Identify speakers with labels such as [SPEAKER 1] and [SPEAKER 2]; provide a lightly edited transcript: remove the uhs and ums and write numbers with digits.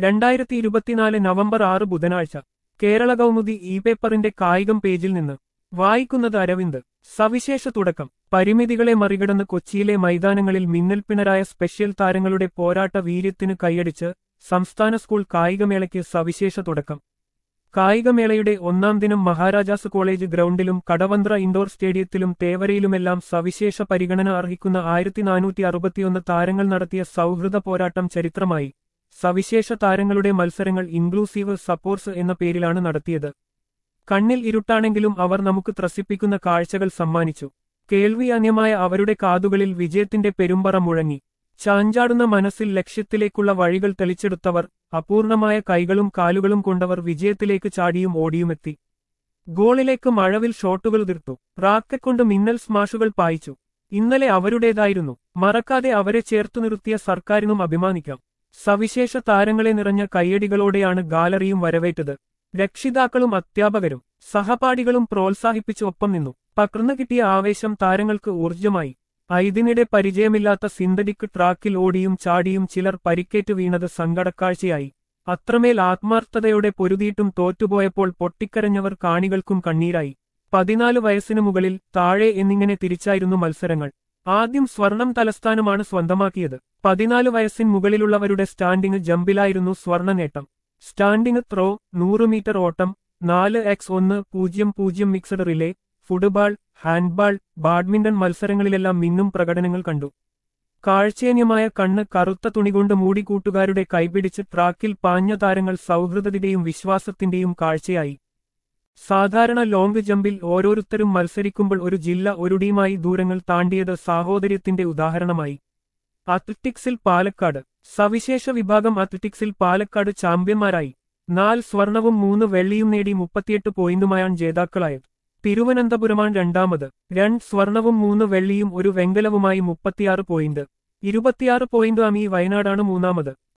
[SPEAKER 1] 2024 November 6 ബുധനാഴ്ച Kerala Kaumudi E പേപ്പറിന്റെ കായികം പേജിൽ നിന്ന് വായിക്കുന്നത് അരവിന്ദ്. സവിശേഷ തുടക്കം. പരിമിതികളെ മറികടന്ന് കൊച്ചിയിലെ മൈതാനങ്ങളിൽ മിന്നൽപ്പിണരായ സ്പെഷ്യൽ താരങ്ങളുടെ പോരാട്ട വീര്യത്തിന് കൈയടിച്ച് സംസ്ഥാന സ്കൂൾ കായികമേളയ്ക്ക് സവിശേഷ തുടക്കം. കായികമേളയുടെ ഒന്നാം ദിനം മഹാരാജാസ് കോളേജ് ഗ്രൗണ്ടിലും കടവന്ത്ര ഇൻഡോർ സ്റ്റേഡിയത്തിലും തേവരയിലുമെല്ലാം സവിശേഷ പരിഗണന അർഹിക്കുന്ന 1461 താരങ്ങൾ നടത്തിയ സൗഹൃദ പോരാട്ടം ചരിത്രമായി. സവിശേഷ താരങ്ങളുടെ മത്സരങ്ങൾ ഇൻക്ലൂസീവ് സപ്പോർട്സ് എന്ന പേരിലാണ് നടത്തിയത്. കണ്ണിൽ ഇരുട്ടാണെങ്കിലും അവർ നമുക്ക് ത്രസിപ്പിക്കുന്ന കാഴ്ചകൾ സമ്മാനിച്ചു. കേൾവി അന്യമായ അവരുടെ കാതുകളിൽ വിജയത്തിന്റെ പെരുമ്പറ മുഴങ്ങി. ചാഞ്ചാടുന്ന മനസ്സിൽ ലക്ഷ്യത്തിലേക്കുള്ള വഴികൾ തെളിച്ചെടുത്തവർ, അപൂർണമായ കൈകളും കാലുകളും കൊണ്ടവർ വിജയത്തിലേക്ക് ചാടിയും ഓടിയുമെത്തി. ഗോളിലേക്ക് മഴവിൽ ഷോട്ടുകൾ തീർത്തു. റാക്കറ്റ് കൊണ്ട് മിന്നൽ സ്മാഷുകൾ പായിച്ചു. ഇന്നലെ അവരുടേതായിരുന്നു. മറക്കാതെ അവരെ ചേർത്തു നിർത്തിയ സർക്കാരിനും അഭിമാനിക്കാം. സവിശേഷ താരങ്ങളെ നിറഞ്ഞ കയ്യടികളോടെയാണ് ഗാലറിയും വരവേറ്റത്. രക്ഷിതാക്കളും അധ്യാപകരും സഹപാഠികളും പ്രോത്സാഹിപ്പിച്ച് ഒപ്പം നിന്നു. പകർന്നു കിട്ടിയ ആവേശം താരങ്ങൾക്ക് ഊർജ്ജമായി. ഇതിനിടെ പരിചയമില്ലാത്ത സിന്തറ്റിക് ട്രാക്കിൽ ഓടിയും ചാടിയും ചിലർ പരിക്കേറ്റ് വീണത് സങ്കടക്കാഴ്ചയായി. അത്രമേൽ ആത്മാർത്ഥതയോടെ പൊരുതിയിട്ടും തോറ്റുപോയപ്പോൾ പൊട്ടിക്കരഞ്ഞവർ കാണികൾക്കും കണ്ണീരായി. 14 വയസ്സിനു മുകളിൽ, താഴെ എന്നിങ്ങനെ തിരിച്ചായിരുന്നു മത്സരങ്ങൾ. ആദ്യം സ്വർണം തലസ്ഥാനമാണ് സ്വന്തമാക്കിയത്. 14 വയസ്സിന് മുകളിലുള്ളവരുടെ സ്റ്റാൻഡിംഗ് ജമ്പിലായിരുന്നു സ്വർണ്ണ നേട്ടം. സ്റ്റാൻഡിംഗ് ത്രോ, 100 മീറ്റർ ഓട്ടം, 4x100 mixed relay, football, handball, badminton മത്സരങ്ങളിലെല്ലാം മിന്നും പ്രകടനങ്ങൾ കണ്ടു. കാഴ്ചേന്യമായ കണ്ണ് കറുത്ത തുണികൊണ്ട് മൂടി കൂട്ടുകാരുടെ കൈപിടിച്ച് ട്രാക്കിൽ പാഞ്ഞ താരങ്ങൾ സൗഹൃദത്തിന്റെയും വിശ്വാസത്തിന്റെയും കാഴ്ചയായി. സാധാരണ ലോങ് ജമ്പിൽ ഓരോരുത്തരും മത്സരിക്കുമ്പോൾ ഒരു ജില്ല ഒരു ടീമായി ദൂരങ്ങൾ താണ്ടിയത് സാഹോദര്യത്തിന്റെ ഉദാഹരണമായി. അത്ലറ്റിക്സിൽ പാലക്കാട്. സവിശേഷ വിഭാഗം അത്ലറ്റിക്സിൽ പാലക്കാട് ചാമ്പ്യന്മാരായി. 4 സ്വർണവും 3 വെള്ളിയും നേടി 38 പോയിന്റുമായാണ് ജേതാക്കളായത്. തിരുവനന്തപുരമാണ് രണ്ടാമത്. 2 സ്വർണവും 3 വെള്ളിയും 1 വെങ്കലവുമായി 36 പോയിന്റ്. 26 പോയിന്റുമായി വയനാടാണ് മൂന്നാമത്.